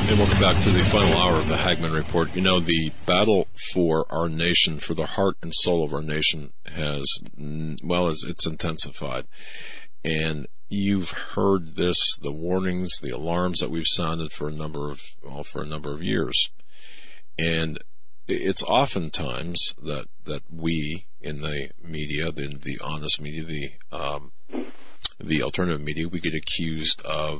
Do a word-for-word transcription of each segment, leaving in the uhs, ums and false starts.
And welcome back to the final hour of the Hagmann Report. You know, the battle for our nation, for the heart and soul of our nation has, well, as it's intensified. And you've heard this, the warnings, the alarms that we've sounded for a number of, well, for a number of years. And it's oftentimes that, that we in the media, the, the honest media, the, um, the alternative media, we get accused of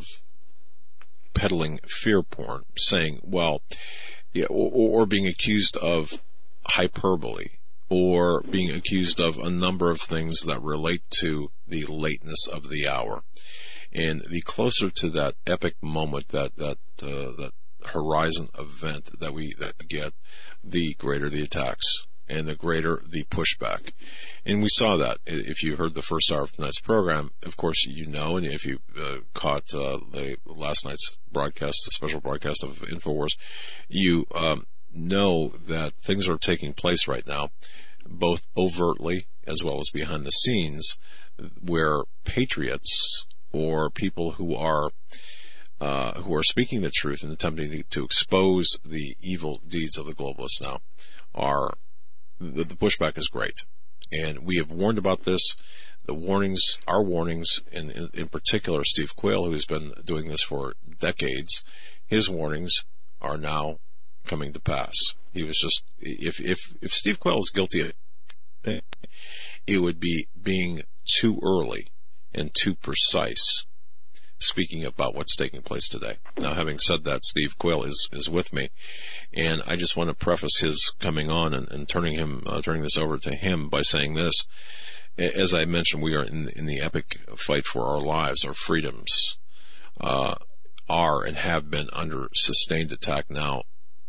peddling fear porn, saying, well, yeah, or, or being accused of hyperbole, or being accused of a number of things that relate to the lateness of the hour. And the closer to that epic moment, that that uh, that horizon event that we that get, the greater the attacks and the greater the pushback. And we saw that. If you heard the first hour of tonight's program, of course you know, and if you uh, caught uh, the last night's broadcast, the special broadcast of InfoWars, you um, know that things are taking place right now, both overtly as well as behind the scenes, where patriots or people who are uh, who are speaking the truth and attempting to expose the evil deeds of the globalists now are the, the pushback is great. And we have warned about this. The warnings, our warnings, and in, in particular, Steve Quayle, who has been doing this for decades, his warnings are now coming to pass. He was just, if if if Steve Quayle is guilty of it, it would be being too early and too precise speaking about what's taking place today. Now, having said that, Steve Quayle is, is with me, and I just want to preface his coming on and, and turning him uh, turning this over to him by saying this. As I mentioned, we are in, in the epic fight for our lives, our freedoms, uh, are and have been under sustained attack now,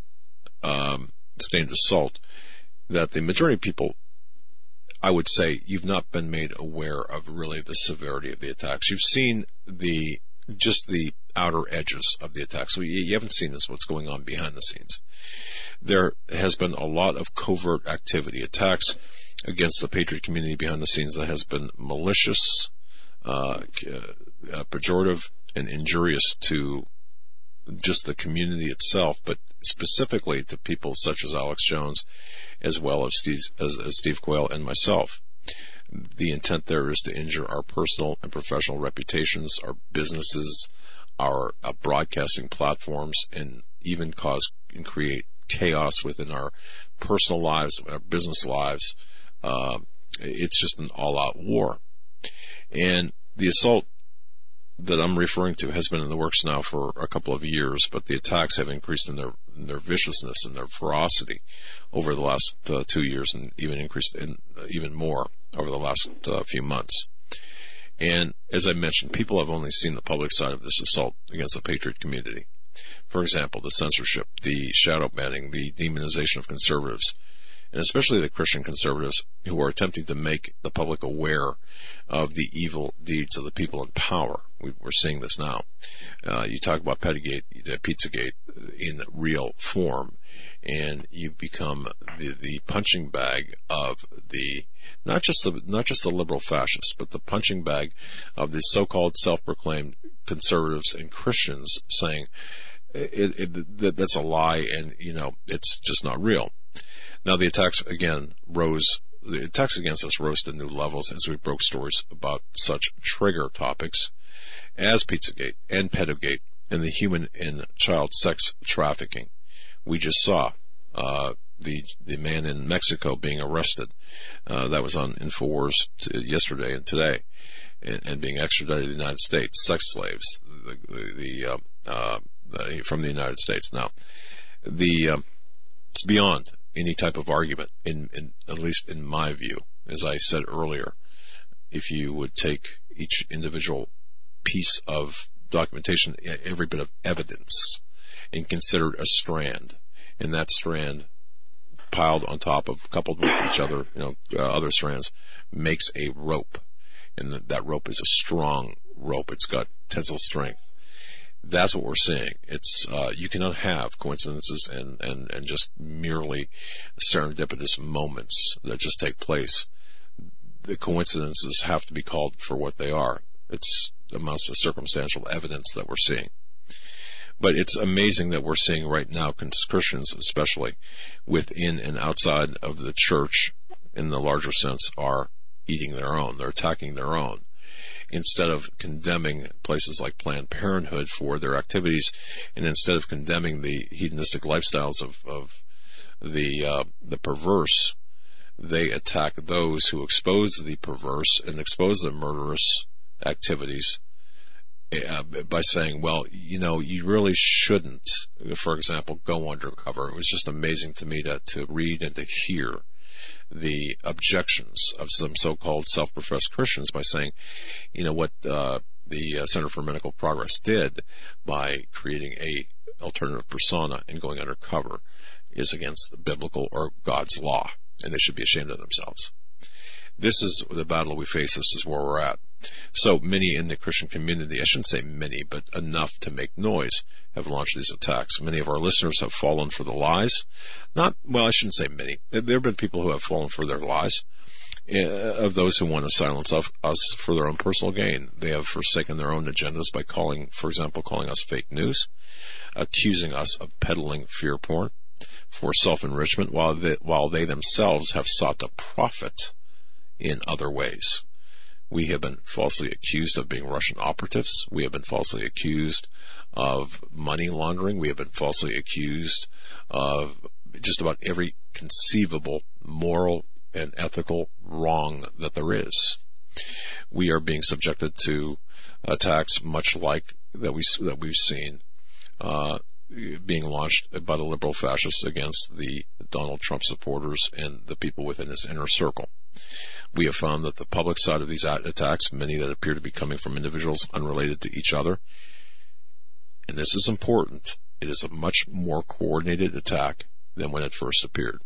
um, sustained assault, that the majority of people, I would say, you've not been made aware of really the severity of the attacks. You've seen the just the outer edges of the attacks. So you, you haven't seen this, what's going on behind the scenes. There has been a lot of covert activity, attacks against the patriot community behind the scenes that has been malicious, uh, uh, pejorative, and injurious to just the community itself, but specifically to people such as Alex Jones, as well as Steve, as, as Steve Quayle and myself. The intent there is to injure our personal and professional reputations, our businesses, our uh, broadcasting platforms, and even cause and create chaos within our personal lives, our business lives. Uh, it's just an all-out war. And the assault that I'm referring to has been in the works now for a couple of years, but the attacks have increased in their in their viciousness and their ferocity over the last uh, two years, and even increased in uh, even more over the last uh, few months. And as I mentioned, people have only seen the public side of this assault against the patriot community. For example, the censorship, the shadow banning, the demonization of conservatives, and especially the Christian conservatives who are attempting to make the public aware of the evil deeds of the people in power. We're seeing this now. Uh, you talk about Pettygate, Pizzagate in real form, and you become the, the punching bag of the not just the not just the liberal fascists, but the punching bag of the so-called self-proclaimed conservatives and Christians saying it, it, that that's a lie, and you know it's just not real. Now, the attacks, again, rose, the attacks against us rose to new levels as we broke stories about such trigger topics as Pizzagate and Pettygate and the human and child sex trafficking. We just saw uh, the the man in Mexico being arrested. Uh, that was on InfoWars t- yesterday and today, and, and being extradited to the United States. Sex slaves, the, the, the, uh, uh, the from the United States. Now, the uh, it's beyond any type of argument, in, in at least in my view. As I said earlier, if you would take each individual piece of documentation, every bit of evidence, and consider it a strand, and that strand piled on top of, coupled with each other, you know, uh, other strands, makes a rope, and that, that rope is a strong rope. It's got tensile strength. That's what we're seeing. It's uh, you cannot have coincidences and, and, and just merely serendipitous moments that just take place. The coincidences have to be called for what they are. It's amounts to circumstantial evidence that we're seeing. But it's amazing that we're seeing right now Christians, especially within and outside of the church, in the larger sense, are eating their own. They're attacking their own. Instead of condemning places like Planned Parenthood for their activities, and instead of condemning the hedonistic lifestyles of, of the uh, the perverse, they attack those who expose the perverse and expose the murderous activities uh, by saying, well, you know, you really shouldn't, for example, go undercover. It was just amazing to me to, to read and to hear the objections of some so-called self-professed Christians by saying, you know, what uh, the uh, Center for Medical Progress did by creating a alternative persona and going undercover is against the biblical or God's law, and they should be ashamed of themselves. This is the battle we face. This is where we're at. So many in the Christian community, I shouldn't say many, but enough to make noise, have launched these attacks. Many of our listeners have fallen for the lies. Not, well, I shouldn't say many. There have been people who have fallen for their lies. Uh, of those who want to silence us for their own personal gain. They have forsaken their own agendas by calling, for example, calling us fake news, accusing us of peddling fear porn for self-enrichment, while they, while they themselves have sought to profit in other ways. We have been falsely accused of being Russian operatives. We have been falsely accused of money laundering. We have been falsely accused of just about every conceivable moral and ethical wrong that there is. We are being subjected to attacks much like that we that we've seen uh, being launched by the liberal fascists against the Donald Trump supporters and the people within his inner circle. We have found that the public side of these attacks, many that appear to be coming from individuals unrelated to each other, and this is important, it is a much more coordinated attack than when it first appeared.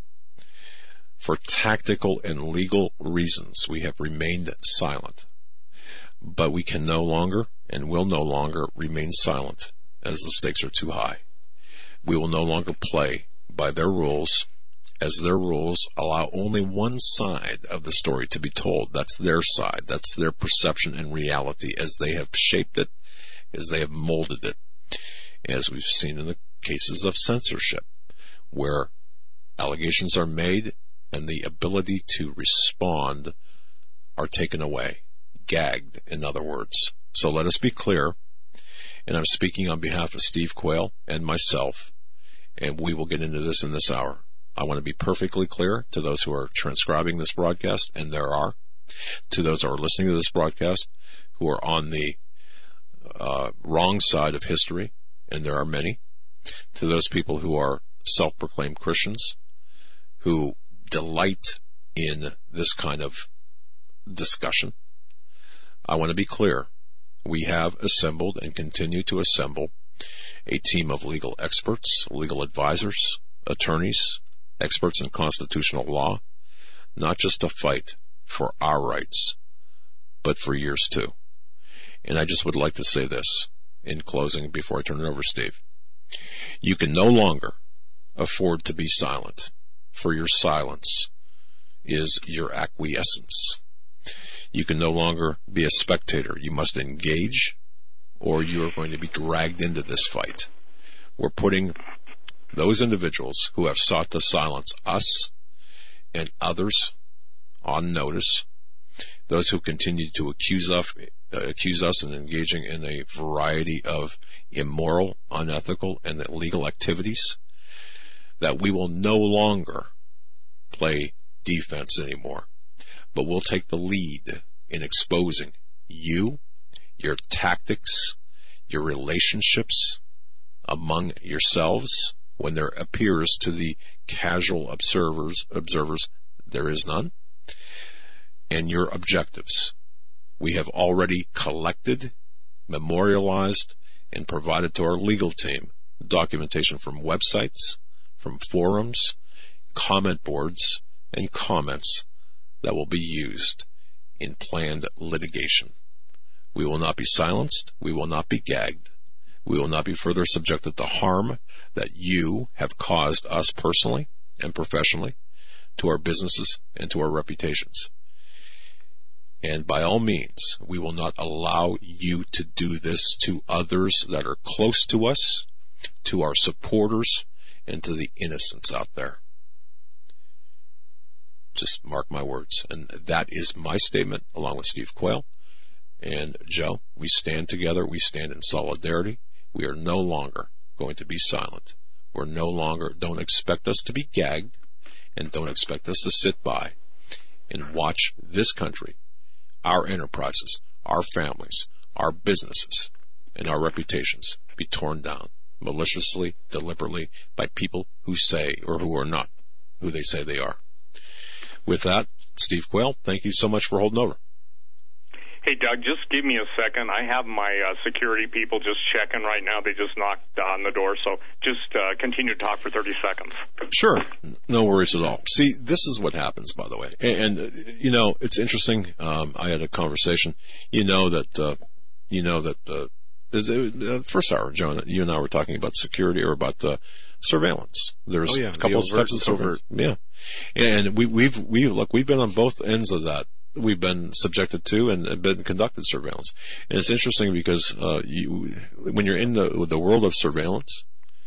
For tactical and legal reasons, we have remained silent. But we can no longer and will no longer remain silent, as the stakes are too high. We will no longer play by their rules, as their rules allow only one side of the story to be told. That's their side. That's their perception and reality as they have shaped it, as they have molded it, as we've seen in the cases of censorship, where allegations are made and the ability to respond are taken away, gagged, in other words. So let us be clear, and I'm speaking on behalf of Steve Quayle and myself, and we will get into this in this hour. I want to be perfectly clear to those who are transcribing this broadcast, and there are, to those who are listening to this broadcast who are on the uh, wrong side of history, and there are many, to those people who are self-proclaimed Christians, who delight in this kind of discussion. I want to be clear. We have assembled and continue to assemble a team of legal experts, legal advisors, attorneys, experts in constitutional law, not just to fight for our rights, but for yours too. And I just would like to say this in closing before I turn it over to Steve. You can no longer afford to be silent, for your silence is your acquiescence. You can no longer be a spectator. You must engage, or you are going to be dragged into this fight. We're putting those individuals who have sought to silence us and others on notice, those who continue to accuse us, uh, accuse us in engaging in a variety of immoral, unethical, and illegal activities, that we will no longer play defense anymore, but we'll take the lead in exposing you, your tactics, your relationships among yourselves, when there appears to the casual observers, observers, there is none, and your objectives. We have already collected, memorialized, and provided to our legal team documentation from websites, from forums, comment boards, and comments that will be used in planned litigation. We will not be silenced. We will not be gagged. We will not be further subjected to harm that you have caused us personally and professionally, to our businesses and to our reputations. And by all means, we will not allow you to do this to others that are close to us to our supporters and to the innocents out there. Just mark my words. And that is my statement, along with Steve Quayle. And Joe, we stand together. We stand in solidarity. We are no longer going to be silent. We're no longer, don't expect us to be gagged, and don't expect us to sit by and watch this country, our enterprises, our families, our businesses, and our reputations be torn down maliciously, deliberately, by people who say, or who are not who they say they are. With that, Steve Quayle, thank you so much for holding over. Hey, Doug, just give me a second. I have my uh, security people just checking right now. They just knocked on the door, so just uh, continue to talk for thirty seconds. Sure. No worries at all. See, this is what happens, by the way. And, and uh, you know, it's interesting. Um, I had a conversation. You know that, uh, you know that, uh, is it, uh, first hour, John, you and I were talking about security or about uh, surveillance. There's oh, yeah, a couple of steps of surveillance. Yeah. And we, we've, we, look, we've been on both ends of that. We've been subjected to and been conducted surveillance. And it's interesting because, uh, you, when you're in the, the world of surveillance,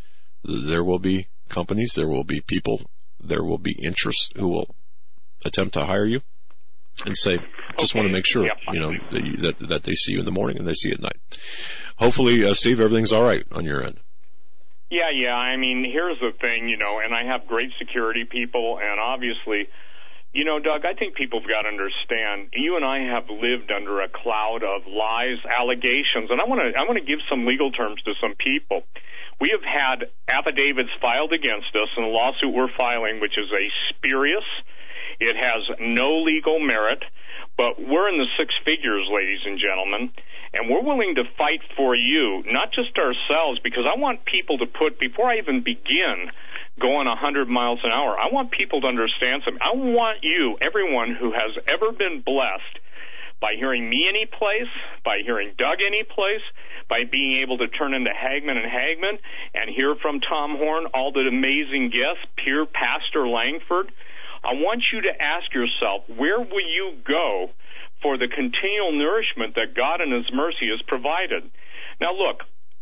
there will be companies, there will be people, there will be interests who will attempt to hire you and say, just okay. want to make sure, yep. you know, that, you, that, that they see you in the morning and they see you at night. Hopefully, uh, Steve, everything's all right on your end. Yeah, yeah. I mean, here's the thing, you know, and I have great security people, and obviously, you know, Doug, I think people have got to understand, you and I have lived under a cloud of lies, allegations, and I want to I want to give some legal terms to some people. We have had affidavits filed against us in a lawsuit we're filing, which is a spurious. It has no legal merit, but we're in the six figures, ladies and gentlemen, and we're willing to fight for you, not just ourselves, because I want people to put, before I even begin going one hundred miles an hour, I want people to understand something. I want you, everyone who has ever been blessed by hearing me any place, by hearing Doug any place, by being able to turn into Hagman and Hagman and hear from Tom Horn, all the amazing guests, Peer Pastor Langford, I want you to ask yourself, where will you go for the continual nourishment that God in His mercy has provided? Now, look,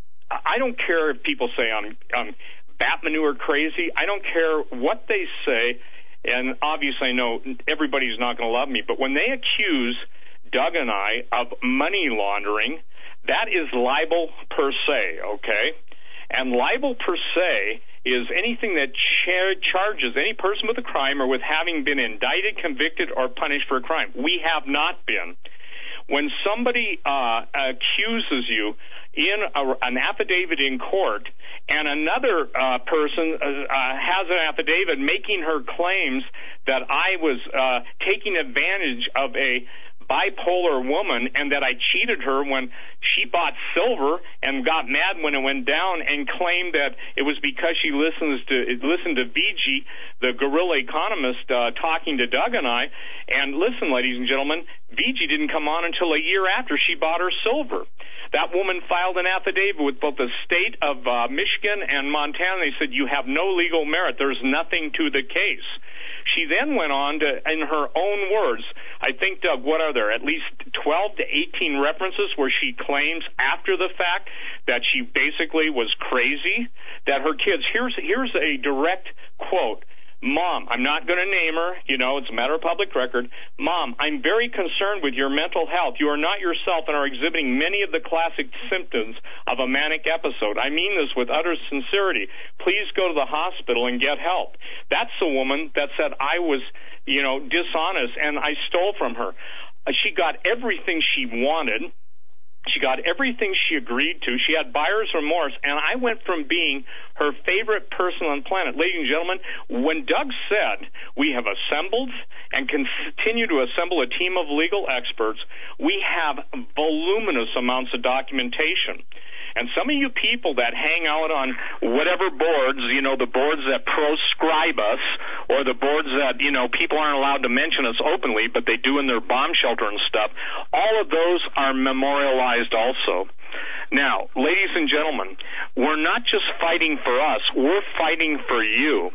I don't care if people say I'm, I'm bat manure crazy. I don't care what they say, and obviously I know everybody's not going to love me, but when they accuse Doug and I of money laundering, that is libel per se, okay? And libel per se is anything that char- charges any person with a crime or with having been indicted, convicted, or punished for a crime. We have not been. When somebody uh, accuses you in a, an affidavit in court, and another uh, person uh, has an affidavit making her claims that I was uh, taking advantage of a bipolar woman and that I cheated her when she bought silver and got mad when it went down and claimed that it was because she listens to listened to V G, the guerrilla economist, uh, talking to Doug and I. And listen, ladies and gentlemen, V G didn't come on until a year after she bought her silver. That woman filed an affidavit with both the state of uh, Michigan and Montana. They said, you have no legal merit. There's nothing to the case. She then went on to, in her own words, I think, Doug, what are there, at least twelve to eighteen references where she claims after the fact that she basically was crazy, that her kids, here's, here's a direct quote, Mom, I'm not going to name her, you know, it's a matter of public record. Mom, I'm very concerned with your mental health. You are not yourself and are exhibiting many of the classic symptoms of a manic episode. I mean this with utter sincerity. Please go to the hospital and get help. That's the woman that said I was, you know, dishonest and I stole from her. She got everything she wanted. She got everything she agreed to. She had buyer's remorse, and I went from being her favorite person on the planet. Ladies and gentlemen, when Doug said we have assembled and continue to assemble a team of legal experts, we have voluminous amounts of documentation. And some of you people that hang out on whatever boards, you know, the boards that proscribe us or the boards that, you know, people aren't allowed to mention us openly, but they do in their bomb shelter and stuff, all of those are memorialized also. Now, ladies and gentlemen, we're not just fighting for us, we're fighting for you.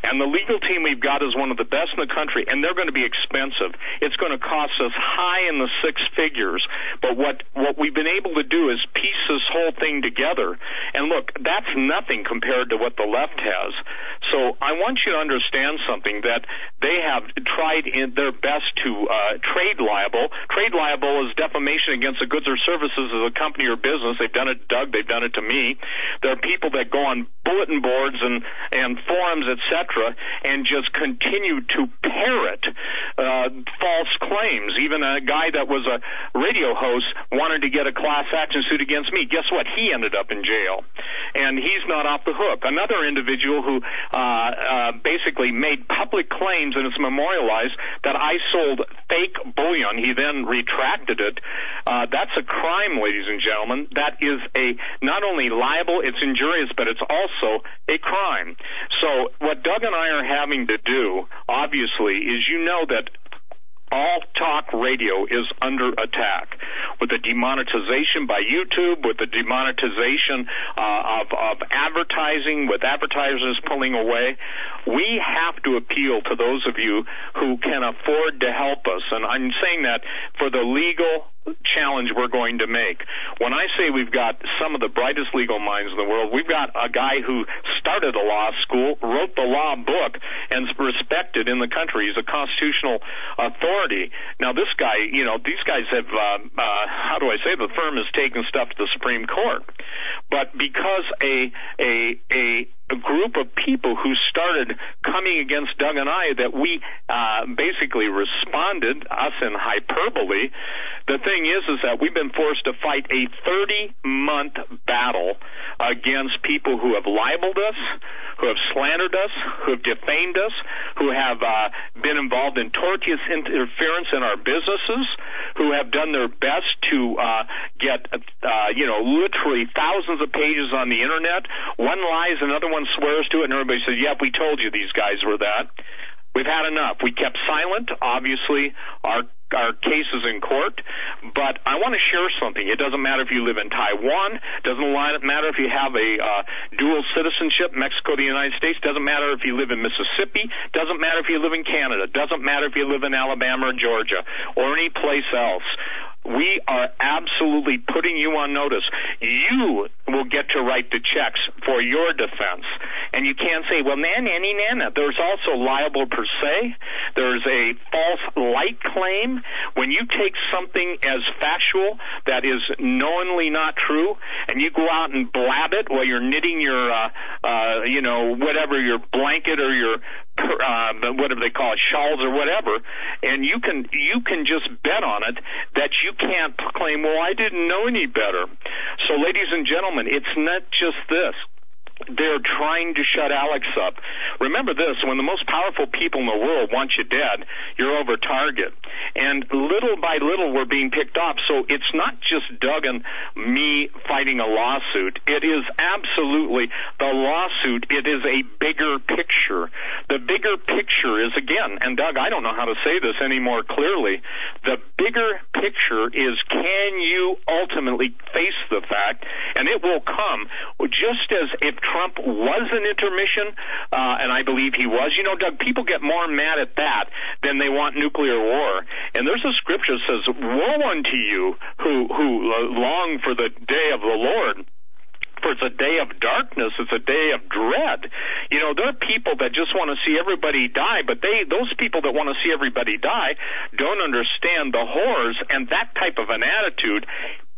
And the legal team we've got is one of the best in the country, and they're going to be expensive. It's going to cost us high in the six figures. But what, what we've been able to do is piece this whole thing together. And look, that's nothing compared to what the left has. So I want you to understand something, that they have tried in their best to uh, trade libel. Trade libel is defamation against the goods or services of a company or business. They've done it to Doug. They've done it to me. There are people that go on bulletin boards and, and forums, et cetera, and just continue to parrot uh, false claims. Even a guy that was a radio host wanted to get a class action suit against me. Guess what? He ended up in jail, and he's not off the hook. Another individual who uh, uh, basically made public claims, and it's memorialized, that I sold fake bullion. He then retracted it. Uh, that's a crime, ladies and gentlemen. That is a not only liable, it's injurious, but it's also a crime. So what Doug and I are having to do, obviously, is you know that all talk radio is under attack with the demonetization by YouTube, with the demonetization uh, of, of advertising, with advertisers pulling away. We have to appeal to those of you who can afford to help us. And I'm saying that for the legal challenge we're going to make. When I say we've got some of the brightest legal minds in the world, we've got a guy who started a law school, wrote the law book, and is respected in the country. He's a constitutional authority. Now, this guy, you know, these guys have, uh, uh, how do I say, the firm has taken stuff to the Supreme Court. But because a, a, a, a group of people who started coming against Doug and I, that we uh, basically responded, us in hyperbole, the thing is, is that we've been forced to fight a thirty-month battle against people who have libeled us, who have slandered us, who have defamed us, who have uh, been involved in tortious interference in our businesses, who have done their best to uh, get, uh, you know, literally thousands of pages on the Internet. One lies, another one swears to it, and everybody says, yep, we told you these guys were that. We've had enough. We kept silent. Obviously, our our cases in court, but I want to share something. It doesn't matter if you live in Taiwan. It doesn't matter if you have a uh, dual citizenship, Mexico, the United States. It doesn't matter if you live in Mississippi. It doesn't matter if you live in Canada. It doesn't matter if you live in Alabama or Georgia or any place else. We are absolutely putting you on notice. You will get to write the checks for your defense. And you can't say, well, nan, nanny, nana. There's also liable per se. There's a false light claim. When you take something as factual that is knowingly not true, and you go out and blab it while you're knitting your, uh, uh, you know, whatever, your blanket or your, uh, whatever they call it, shawls or whatever, and you can, you can just bet on it that you can't claim, well, I didn't know any better. So, ladies and gentlemen, it's not just this. They're trying to shut Alex up. Remember this, when the most powerful people in the world want you dead, you're over target. And little by little, we're being picked off. So it's not just Doug and me fighting a lawsuit. It is absolutely the lawsuit. It is a bigger picture. The bigger picture is, again, and Doug, I don't know how to say this any more clearly, the bigger picture is, can you ultimately face the fact, and it will come, just as if Trump was an intermission, uh, and I believe he was. You know, Doug, people get more mad at that than they want nuclear war. And there's a scripture that says, woe unto you who, who long for the day of the Lord. For it's a day of darkness, it's a day of dread. You know, there are people that just want to see everybody die, but they, those people that want to see everybody die don't understand the horrors, and that type of an attitude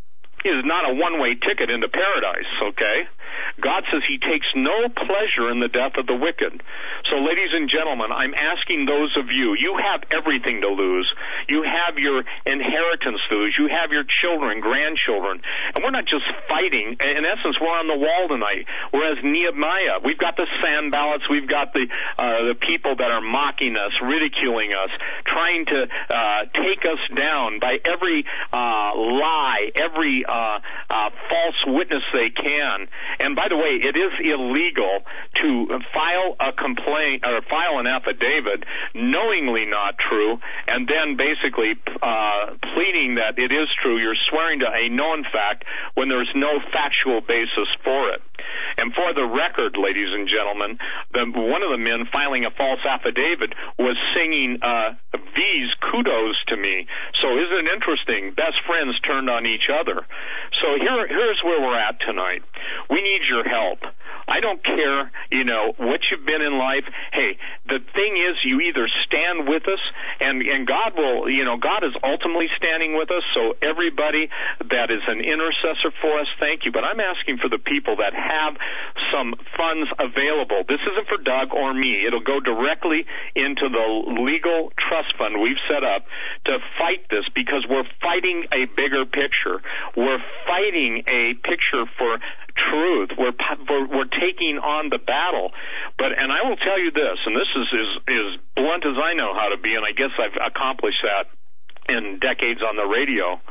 is not a one-way ticket into paradise, okay? God says he takes no pleasure in the death of the wicked. So, ladies and gentlemen, I'm asking those of you, you have everything to lose. You have your inheritance to lose. You have your children, grandchildren. And we're not just fighting. In essence, we're on the wall tonight. Whereas Nehemiah, we've got the sand ballots, we've got the uh, the people that are mocking us, ridiculing us, trying to uh, take us down by every uh, lie, every uh, uh, false witness they can. And by the way, it is illegal to file a complaint or file an affidavit knowingly not true, and then basically uh, pleading that it is true. You're swearing to a known fact when there's no factual basis for it. And for the record, ladies and gentlemen, the, one of the men filing a false affidavit was singing uh, V's kudos to me. So isn't it interesting? Best friends turned on each other. So here, here's where we're at tonight. We need your help. I don't care, you know, what you've been in life. Hey, the thing is, you either stand with us, and, and God will, you know, God is ultimately standing with us. So everybody that is an intercessor for us, thank you. But I'm asking for the people that have some funds available. This isn't for Doug or me. It'll go directly into the legal trust fund we've set up to fight this, because we're fighting a bigger picture. We're fighting a picture for truth. We're, we're we're taking on the battle. But, and I will tell you this, and this is as is blunt as I know how to be, and I guess I've accomplished that in decades on the radio.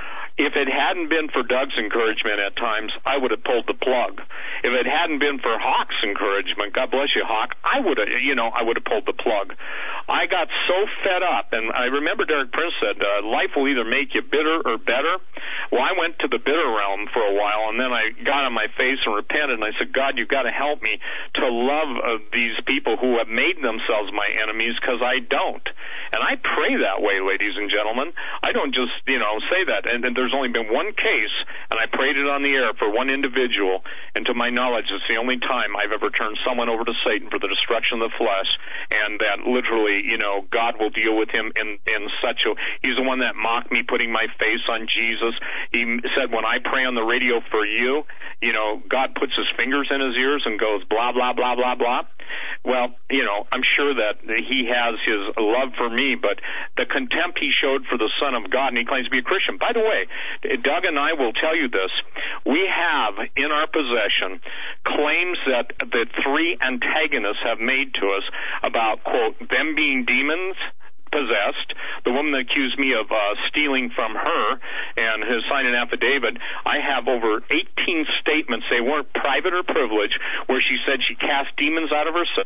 If it hadn't been for Doug's encouragement at times, I would have pulled the plug. If it hadn't been for Hawk's encouragement, God bless you, Hawk, I would have, you know, I would have pulled the plug. I got so fed up, and I remember Derek Prince said, uh, life will either make you bitter or better. Well, I went to the bitter realm for a while, and then I got on my face and repented, and I said, God, you've got to help me to love uh, these people who have made themselves my enemies, because I don't. And I pray that way, ladies and gentlemen. I don't just, you know, say that. And, and there's only been one case, and I prayed it on the air for one individual, and to my knowledge, it's the only time I've ever turned someone over to Satan for the destruction of the flesh, and that literally, you know, God will deal with him in, in such a, he's the one that mocked me putting my face on Jesus. He said, when I pray on the radio for you, you know, God puts his fingers in his ears and goes blah, blah, blah, blah, blah. Well, you know, I'm sure that he has his love for me, but the contempt he showed for the Son of God, and he claims to be a Christian. By the way, Doug and I will tell you this. We have in our possession claims that the three antagonists have made to us about, quote, them being demons possessed, the woman that accused me of uh, stealing from her and has signed an affidavit. I have over eighteen statements, they weren't private or privileged, where she said she cast demons out of herself.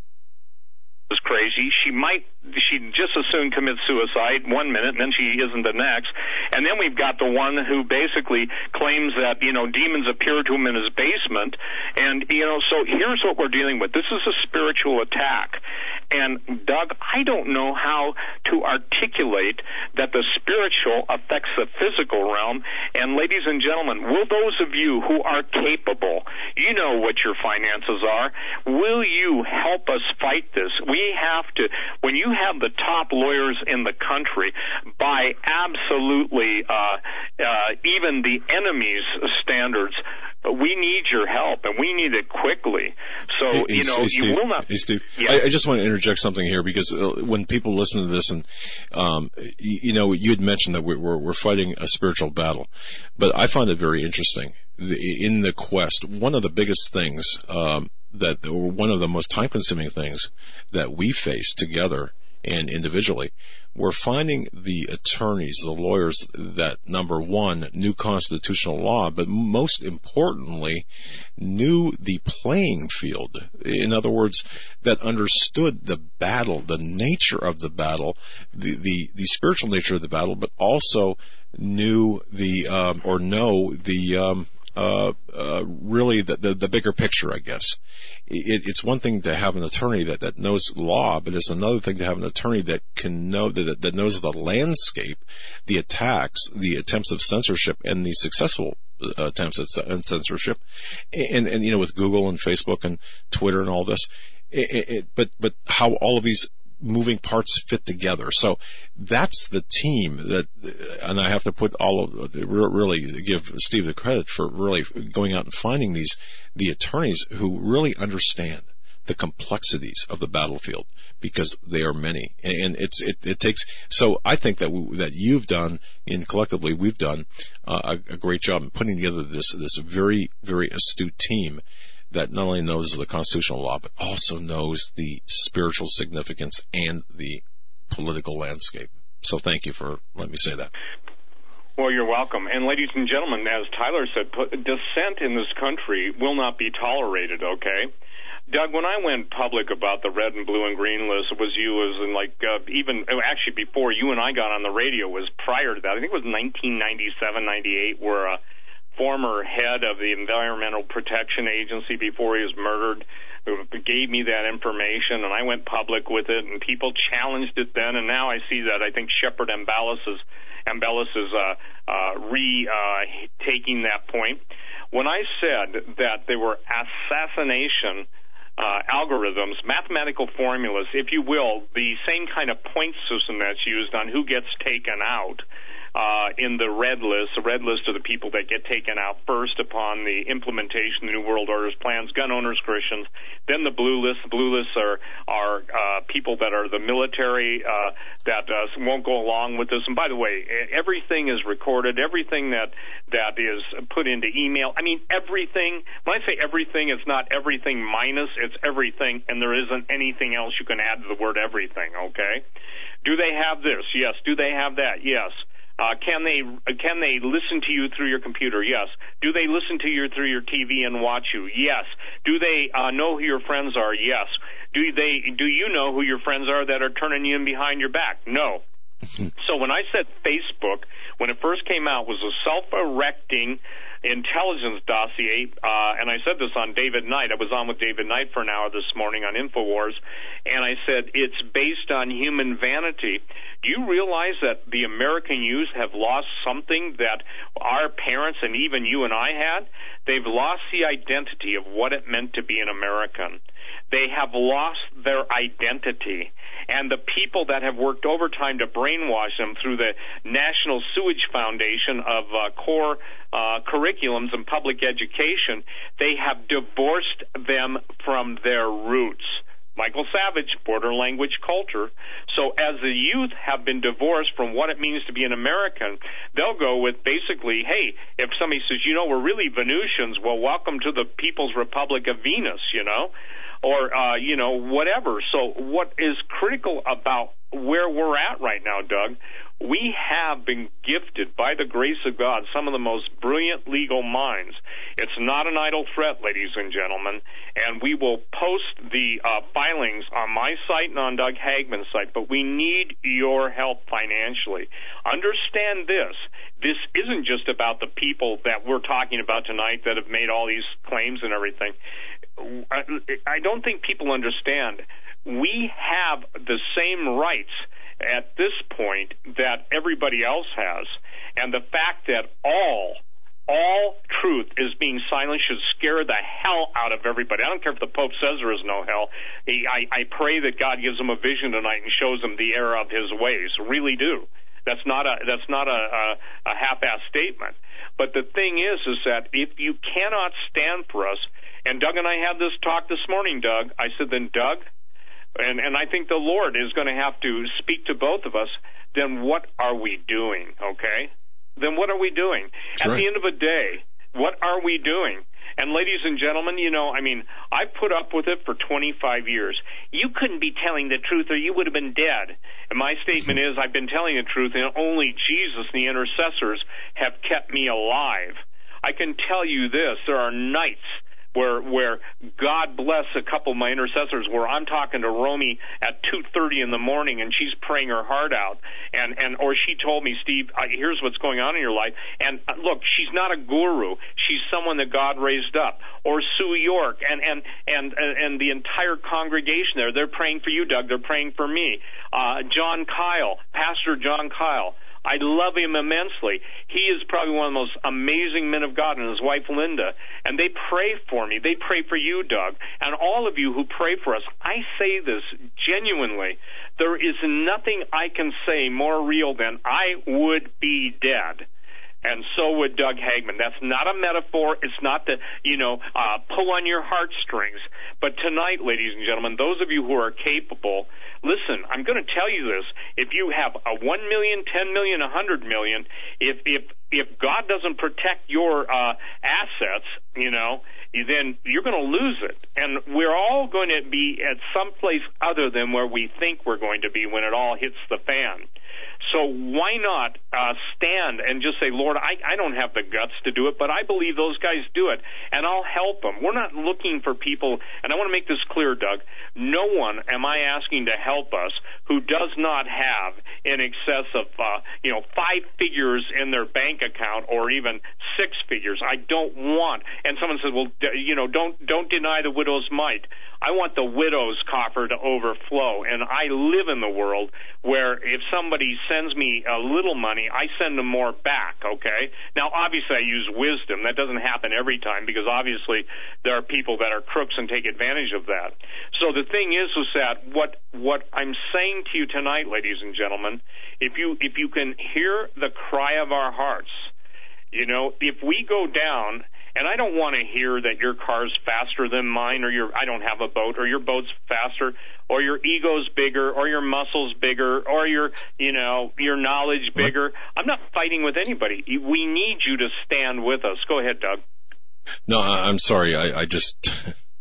Is crazy. She might, she just as soon commit suicide one minute, and then she isn't the next. And then we've got the one who basically claims that, you know, demons appeared to him in his basement. And, you know, so here's what we're dealing with. This is a spiritual attack. And, Doug, I don't know how to articulate that the spiritual affects the physical realm. And, ladies and gentlemen, will those of you who are capable, you know what your finances are, will you help us fight this? We have to, when you have the top lawyers in the country, by absolutely uh, uh, even the enemy's standards, we need your help, and we need it quickly. So, hey, you know, hey, you Steve, will not... Hey, Steve, yeah. I, I just want to interject something here, because uh, when people listen to this, and, um, you, you know, you had mentioned that we're, we're fighting a spiritual battle, but I find it very interesting. In the quest, one of the biggest things... Um, that or one of the most time-consuming things that we face together and individually, we're finding the attorneys, the lawyers that, number one, knew constitutional law, but most importantly, knew the playing field. In other words, that understood the battle, the nature of the battle, the, the, the spiritual nature of the battle, but also knew the, um, or know the, um, Uh, uh, really the, the, the bigger picture, I guess. It, it's one thing to have an attorney that, that knows law, but it's another thing to have an attorney that can know, that, that knows the landscape, the attacks, the attempts of censorship, and the successful uh, attempts at censorship. And, and, you know, with Google and Facebook and Twitter and all this. It, it, but, but how all of these moving parts fit together. So that's the team that, and I have to put all of, really give Steve the credit for really going out and finding these, the attorneys who really understand the complexities of the battlefield, because they are many. And it's, it, it takes, so I think that we, that you've done, and collectively we've done uh, a, a great job in putting together this, this very, very astute team that not only knows the constitutional law, but also knows the spiritual significance and the political landscape. So thank you for letting me say that. Well, you're welcome. And ladies and gentlemen, as Tyler said, dissent in this country will not be tolerated, okay? Doug, when I went public about the red and blue and green list, it was you, it was in like, uh, even, actually before you and I got on the radio, was prior to that. I think it was nineteen ninety-seven, ninety-eight, where, uh, former head of the Environmental Protection Agency before he was murdered, who gave me that information, and I went public with it, and people challenged it then, and now I see that I think Shepard Ambellas is, Ambellas is uh, uh, re-taking uh, that point. When I said that there were assassination uh, algorithms, mathematical formulas, if you will, the same kind of point system that's used on who gets taken out, Uh, in the red list, the red list are the people that get taken out first upon the implementation of the New World Order's plans, gun owners, Christians. Then the blue list. The blue lists are, are uh, people that are the military uh, that uh, won't go along with this. And by the way, everything is recorded. Everything that that is put into email. I mean, everything. When I say everything, it's not everything minus. It's everything, and there isn't anything else you can add to the word everything, okay? Do they have this? Yes. Do they have that? Yes. Uh, can they can they listen to you through your computer? Yes. Do they listen to you through your T V and watch you? Yes. Do they uh, know who your friends are? Yes. Do they do you know who your friends are that are turning you in behind your back? No. So when I said Facebook, when it first came out, was a self-erecting intelligence dossier, uh, and I said this on David Knight. I was on with David Knight for an hour this morning on InfoWars, and I said it's based on human vanity. Do you realize that the American youth have lost something that our parents and even you and I had? They've lost the identity of what it meant to be an American. They have lost their identity. And the people that have worked overtime to brainwash them through the National Sewage Foundation of uh, core uh, curriculums and public education, they have divorced them from their roots. Michael Savage, border language culture. So as the youth have been divorced from what it means to be an American, they'll go with basically, hey, if somebody says, you know, we're really Venusians, well, welcome to the People's Republic of Venus, you know, or, uh, you know, whatever. So what is critical about where we're at right now, Doug, we have been gifted by the grace of God some of the most brilliant legal minds. It's not an idle threat, ladies and gentlemen, and we will post the uh, filings on my site and on Doug Hagman's site, but we need your help financially. Understand this. This isn't just about the people that we're talking about tonight that have made all these claims and everything. I don't think people understand. We have the same rights at this point that everybody else has, and the fact that all all truth is being silenced should scare the hell out of everybody. I don't care if the Pope says there is no hell. He, I, I pray that God gives him a vision tonight and shows him the error of his ways. Really do. That's not a that's not a, a, a half-assed statement. But the thing is, is that if you cannot stand for us, and Doug and I had this talk this morning, Doug. I said, then Doug, and, and I think the Lord is going to have to speak to both of us, then what are we doing, okay? Then what are we doing? That's At right. the end of the day, what are we doing? And ladies and gentlemen, you know, I mean, I put up with it for twenty-five years. You couldn't be telling the truth or you would have been dead. And my statement is I've been telling the truth, and only Jesus and the intercessors have kept me alive. I can tell you this, there are nights where where God bless a couple of my intercessors where I'm talking to Romy at two thirty in the morning and she's praying her heart out, and and or she told me, Steve, uh, here's what's going on in your life, and uh, look, she's not a guru, she's someone that God raised up. Or Sue York and and and and the entire congregation there, they're praying for you, Doug, they're praying for me. uh John Kyle, Pastor John Kyle, I love him immensely. He is probably one of the most amazing men of God, and his wife, Linda. And they pray for me. They pray for you, Doug. And all of you who pray for us, I say this genuinely. There is nothing I can say more real than I would be dead. And so would Doug Hagman. That's not a metaphor. It's not to, you know, uh, pull on your heartstrings. But tonight, ladies and gentlemen, those of you who are capable, listen, I'm going to tell you this. If you have a one million, ten million, one hundred million, if if if God doesn't protect your uh, assets, you know, then you're going to lose it. And we're all going to be at some place other than where we think we're going to be when it all hits the fan. So why not uh, stand and just say, Lord, I, I don't have the guts to do it, but I believe those guys do it, and I'll help them. We're not looking for people, and I want to make this clear, Doug, no one am I asking to help us who does not have in excess of, uh, you know, five figures in their bank account or even six figures. I don't want, and someone says, well, you know, don't don't deny the widow's mite. I want the widow's coffer to overflow, and I live in the world where if somebody sends me a little money, I send them more back, okay? Now, obviously, I use wisdom. That doesn't happen every time because obviously there are people that are crooks and take advantage of that. So the thing is, is that what what I'm saying to you tonight, ladies and gentlemen, if you if you can hear the cry of our hearts, you know, if we go down. And I don't want to hear that your car's faster than mine, or your I don't have a boat, or your boat's faster, or your ego's bigger, or your muscle's bigger, or your you know your knowledge bigger. I'm not fighting with anybody. We need you to stand with us. Go ahead, Doug. No, I'm sorry. I, I just.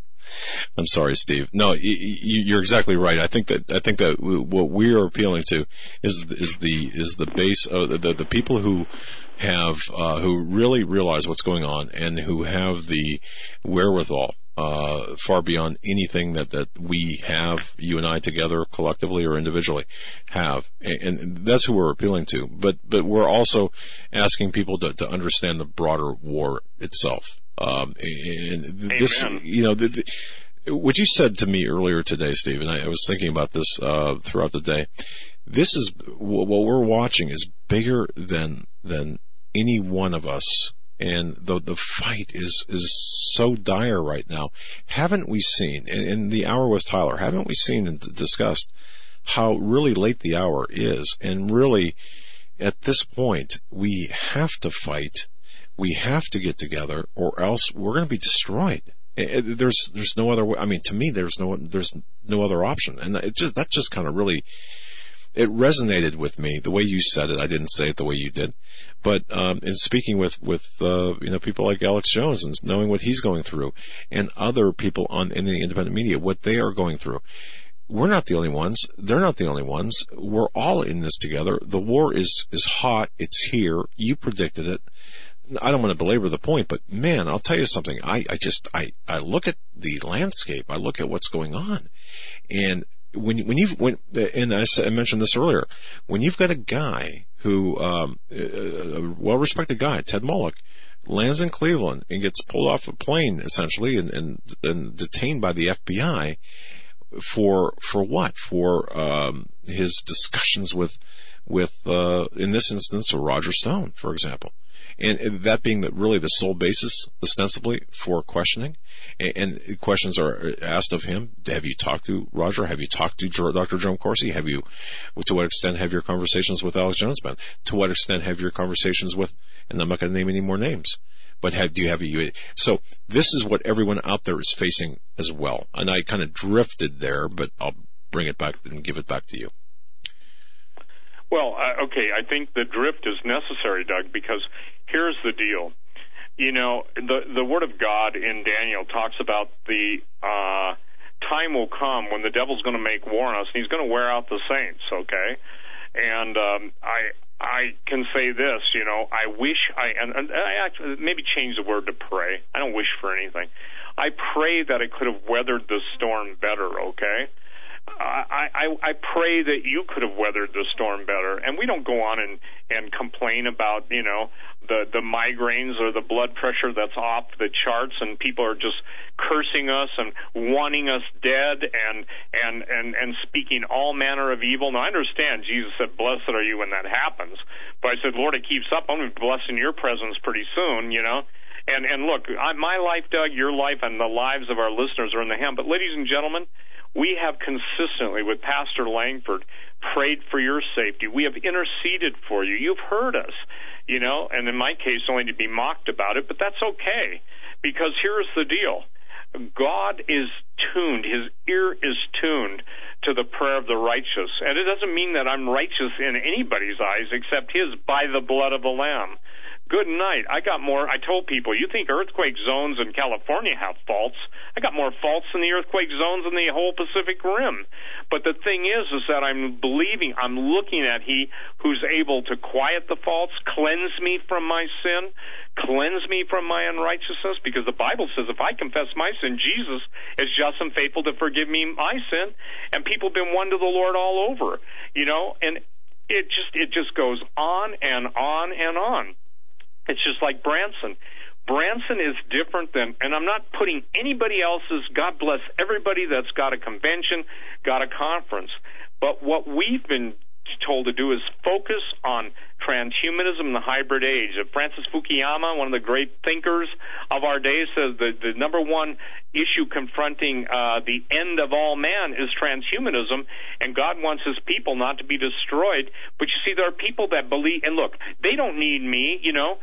I'm sorry, Steve. No, you're exactly right. I think that I think that what we are appealing to is is the is the base of the the people who have uh, who really realize what's going on and who have the wherewithal uh, far beyond anything that, that we have, you and I together, collectively or individually, have, and, and that's who we're appealing to. But but we're also asking people to, to understand the broader war itself. Um, and this, Amen. you know, the, the, what you said to me earlier today, Steve, and I, I was thinking about this uh, throughout the day. This is what we're watching is bigger than than any one of us, and the the fight is is so dire right now. Haven't we seen? And, and the hour with Tyler. Haven't we seen and discussed how really late the hour is? And really, at this point, we have to fight. We have to get together, or else we're going to be destroyed. There's there's no other way. I mean, to me, there's no there's no other option, and it just that just kind of really it resonated with me the way you said it. I didn't say it the way you did, but um, in speaking with with uh, you know people like Alex Jones and knowing what he's going through, and other people on in the independent media what they are going through. We're not the only ones. They're not the only ones. We're all in this together. The war is is hot. It's here. You predicted it. I don't want to belabor the point, but man, I'll tell you something. I, I just, I, I look at the landscape. I look at what's going on. And when, when you've, when, and I, said, I mentioned this earlier, when you've got a guy who, um, a well-respected guy, Ted Mullock, lands in Cleveland and gets pulled off a plane essentially and, and, and detained by the F B I for, for what? For, um, his discussions with, with, uh, in this instance, Roger Stone, for example. And that being the, really the sole basis, ostensibly, for questioning. And, and questions are asked of him. Have you talked to Roger? Have you talked to Doctor Jerome Corsi? Have you, to what extent have your conversations with Alex Jones been? To what extent have your conversations with, and I'm not going to name any more names, but have, do you have you, so this is what everyone out there is facing as well. And I kind of drifted there, but I'll bring it back and give it back to you. Well, uh, okay, I think the drift is necessary, Doug, because here's the deal. You know, the the Word of God in Daniel talks about the uh, time will come when the devil's going to make war on us, and he's going to wear out the saints, okay? And um, I I can say this, you know, I wish I, and, and I actually maybe change the word to pray. I don't wish for anything. I pray that I could have weathered the storm better, okay? I, I, I pray that you could have weathered the storm better. And we don't go on and, and complain about, you know, the, the migraines or the blood pressure that's off the charts and people are just cursing us and wanting us dead and, and, and, and speaking all manner of evil. Now, I understand Jesus said, blessed are you when that happens. But I said, Lord, it keeps up. I'm going to be blessed in your presence pretty soon, you know. And, and look, I, my life, Doug, your life, and the lives of our listeners are in the hand. But ladies and gentlemen, we have consistently, with Pastor Langford, prayed for your safety. We have interceded for you. You've heard us, you know, and in my case, only to be mocked about it, but that's okay, because here's the deal. God is tuned. His ear is tuned to the prayer of the righteous. And it doesn't mean that I'm righteous in anybody's eyes except his by the blood of the Lamb. Good night. I got more. I told people, you think earthquake zones in California have faults? I got more faults in the earthquake zones in the whole Pacific Rim. But the thing is, is that I'm believing, I'm looking at He who's able to quiet the faults, cleanse me from my sin, cleanse me from my unrighteousness, because the Bible says if I confess my sin, Jesus is just and faithful to forgive me my sin. And people have been won to the Lord all over, you know, and it just it just goes on and on and on. It's just like Branson. Branson is different than, and I'm not putting anybody else's, God bless everybody that's got a convention, got a conference. But what we've been told to do is focus on transhumanism in the hybrid age. Francis Fukuyama, one of the great thinkers of our day, says that the number one issue confronting uh, the end of all man is transhumanism, and God wants His people not to be destroyed. But you see, there are people that believe, and look, they don't need me, you know.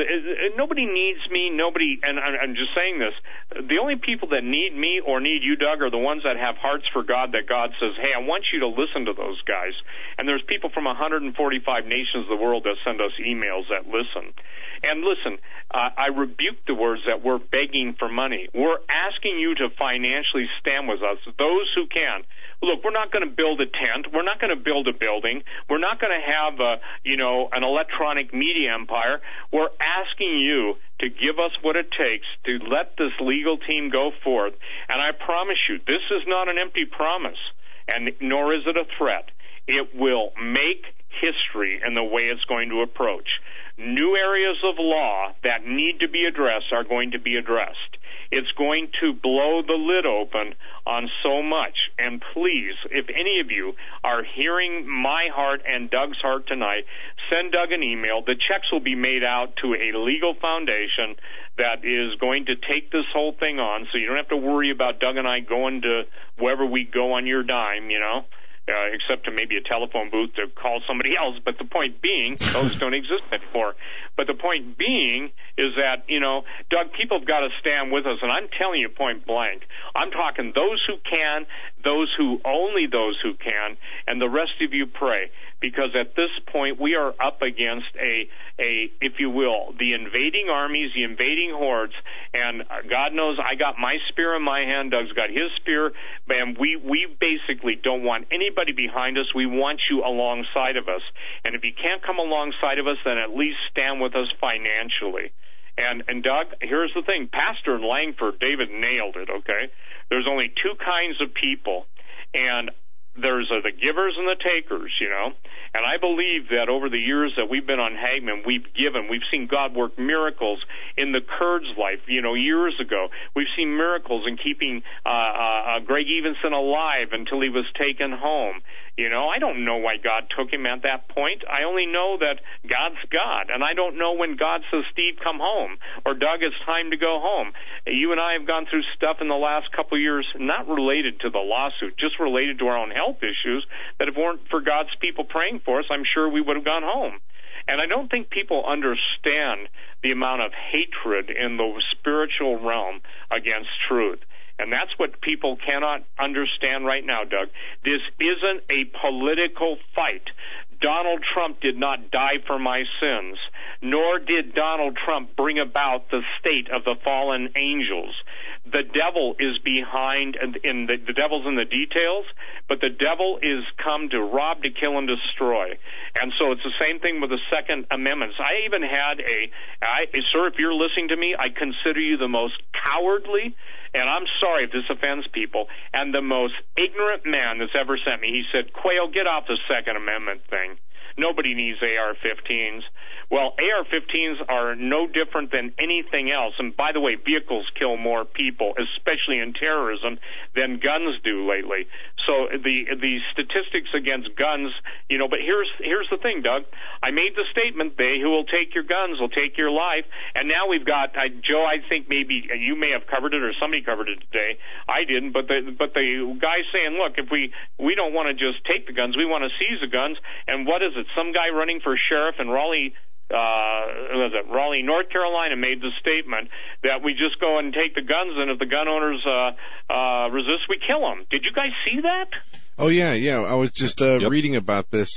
Nobody needs me, nobody, and I'm just saying this, the only people that need me or need you, Doug, are the ones that have hearts for God, that God says, hey, I want you to listen to those guys. And there's people from one hundred forty-five nations of the world that send us emails that listen. And listen, uh, I rebuke the words that we're begging for money. We're asking you to financially stand with us, those who can. Look, we're not going to build a tent. We're not going to build a building. We're not going to have a, you know, an electronic media empire. We're asking you to give us what it takes to let this legal team go forth. And I promise you, this is not an empty promise, and nor is it a threat. It will make history in the way it's going to approach. New areas of law that need to be addressed are going to be addressed. It's going to blow the lid open on so much. And please, if any of you are hearing my heart and Doug's heart tonight, send Doug an email. The checks will be made out to a legal foundation that is going to take this whole thing on, so you don't have to worry about Doug and I going to wherever we go on your dime, you know. Uh, except to maybe a telephone booth to call somebody else. But the point being, those don't exist anymore. But the point being is that, you know, Doug, people have got to stand with us. And I'm telling you point blank, I'm talking those who can, those who, only those who can, and the rest of you pray. Because at this point, we are up against a, a, if you will, the invading armies, the invading hordes, and God knows I got my spear in my hand, Doug's got his spear, and we, we basically don't want anybody behind us. We want you alongside of us. And if you can't come alongside of us, then at least stand with us financially. And, and Doug, here's the thing. Pastor in Langford, David nailed it, okay? There's only two kinds of people, and there's uh, the givers and the takers, you know. And I believe that over the years that we've been on Hagmann, we've given. We've seen God work miracles in the Kurds' life, you know, years ago. We've seen miracles in keeping uh, uh, Greg Evenson alive until he was taken home. You know, I don't know why God took him at that point. I only know that God's God. And I don't know when God says, Steve, come home, or Doug, it's time to go home. You and I have gone through stuff in the last couple of years, not related to the lawsuit, just related to our own health issues, that if it weren't for God's people praying for us, I'm sure we would have gone home. And I don't think people understand the amount of hatred in the spiritual realm against truth. And that's what people cannot understand right now, Doug. This isn't a political fight. Donald Trump did not die for my sins, nor did Donald Trump bring about the state of the fallen angels. The devil is behind, in the, the devil's in the details, but the devil is come to rob, to kill, and destroy. And so it's the same thing with the Second Amendment. I even had a, I, sir, if you're listening to me, I consider you the most cowardly, and I'm sorry if this offends people, and the most ignorant man that's ever sent me. He said, Quayle, get off the Second Amendment thing. Nobody needs A R fifteens. Well, A R fifteens are no different than anything else. And by the way, vehicles kill more people, especially in terrorism, than guns do lately. So the the statistics against guns, you know, but here's here's the thing, Doug. I made the statement, they who will take your guns will take your life. And now we've got, uh, Joe, I think maybe you may have covered it or somebody covered it today. I didn't, but the, but the guy's saying, look, if we, we don't want to just take the guns, we want to seize the guns. And what is it? Some guy running for sheriff in Raleigh, uh, was it Raleigh, North Carolina, made the statement that we just go and take the guns, and if the gun owners uh, uh, resist, we kill them. Did you guys see that? Oh yeah, yeah. I was just uh, yep. reading about this,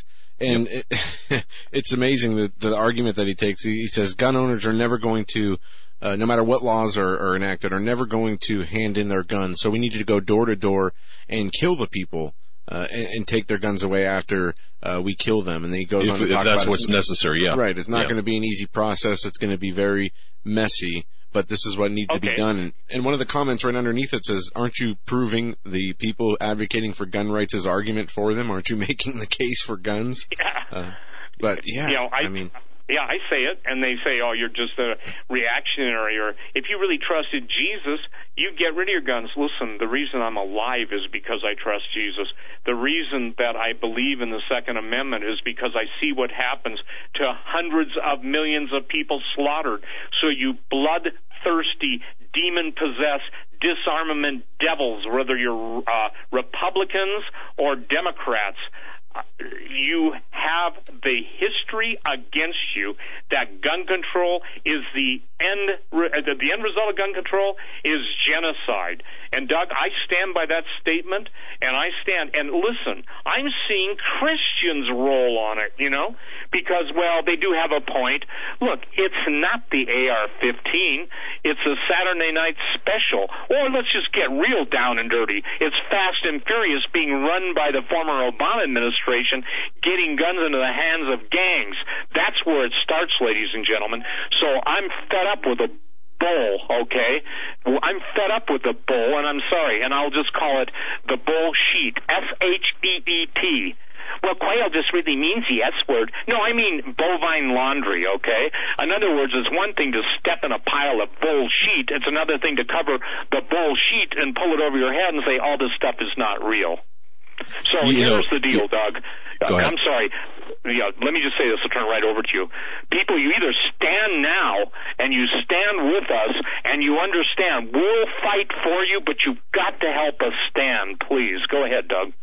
And it, it's amazing that the argument that he takes. He, he says gun owners are never going to, uh, no matter what laws are, are enacted, are never going to hand in their guns. So we need to go door to door and kill the people uh, and, and take their guns away after uh, we kill them. And then he goes if, on to if talk that's about what's necessary. Yeah, right. It's not yeah. going to be an easy process. It's going to be very messy. But this is what needs okay. to be done. And, and one of the comments right underneath it says, aren't you proving the people advocating for gun rights' argument for them? Aren't you making the case for guns? Yeah. Uh, but, yeah, you know, I, I mean... Yeah, I say it, and they say, oh, you're just a reactionary, or if you really trusted Jesus, you'd get rid of your guns. Listen, the reason I'm alive is because I trust Jesus. The reason that I believe in the Second Amendment is because I see what happens to hundreds of millions of people slaughtered. So you bloodthirsty, demon-possessed, disarmament devils, whether you're uh, Republicans or Democrats, you have the history against you that gun control is the end, the end result of gun control is genocide. And Doug, I stand by that statement, and I stand, and listen, I'm seeing Christians roll on it, you know, because, well, they do have a point. Look, it's not the A R fifteen, it's a Saturday night special, or let's just get real down and dirty. It's Fast and Furious being run by the former Obama administration, getting guns into the hands of gangs. That's where it starts, ladies and gentlemen. So I'm fed up with a bull, okay? I'm fed up with the bull, and I'm sorry, and I'll just call it the bullshit, S H E E T. Well, quail just really means the S word. No, I mean bovine laundry, okay? In other words, it's one thing to step in a pile of bullshit. It's another thing to cover the bullshit and pull it over your head and say all this stuff is not real. So you here's know, the deal, Doug. Go ahead. I'm sorry. Yeah, let me just say this. I'll turn right over to you. People, you either stand now and you stand with us and you understand we'll fight for you, but you've got to help us stand. Please. Go ahead, Doug.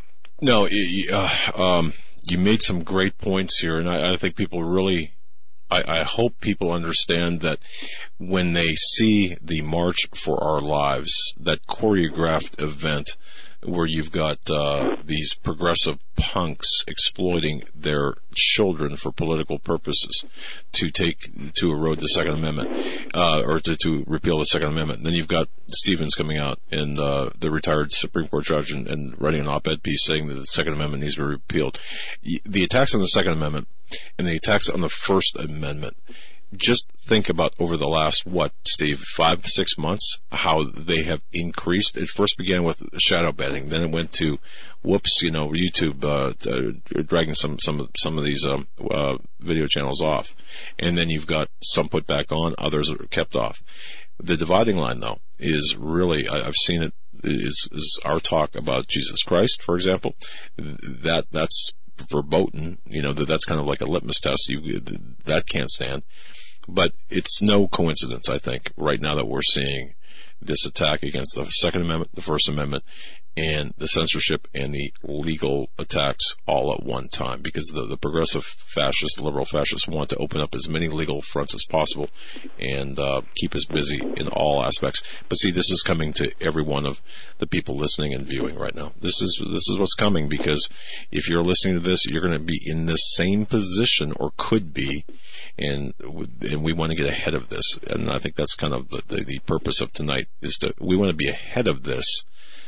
No, uh, um, you made some great points here, and I, I think people really... I, I hope people understand that when they see the March for Our Lives, that choreographed event where you've got uh, these progressive punks exploiting their children for political purposes to take to erode the Second Amendment uh, or to, to repeal the Second Amendment. And then you've got Stevens coming out and uh, the retired Supreme Court judge and, and writing an op-ed piece saying that the Second Amendment needs to be repealed. The attacks on the Second Amendment and the attacks on the First Amendment, just think about over the last, what, Steve, five, six months, how they have increased. It first began with shadow banning. Then it went to, whoops, you know, YouTube uh, uh, dragging some, some, some of these um, uh, video channels off. And then you've got some put back on, others are kept off. The dividing line, though, is really, I, I've seen it, is, is our talk about Jesus Christ, for example. That That's verboten, you know, that that's kind of like a litmus test. You that can't stand. But it's no coincidence, I think, right now that we're seeing this attack against the Second Amendment, the First Amendment, and the censorship and the legal attacks all at one time, because the, the progressive fascists, the liberal fascists want to open up as many legal fronts as possible and uh, keep us busy in all aspects. But see, this is coming to every one of the people listening and viewing right now. This is this is what's coming, because if you're listening to this, you're going to be in this same position, or could be, and and we want to get ahead of this. And I think that's kind of the, the, the purpose of tonight, is to we want to be ahead of this,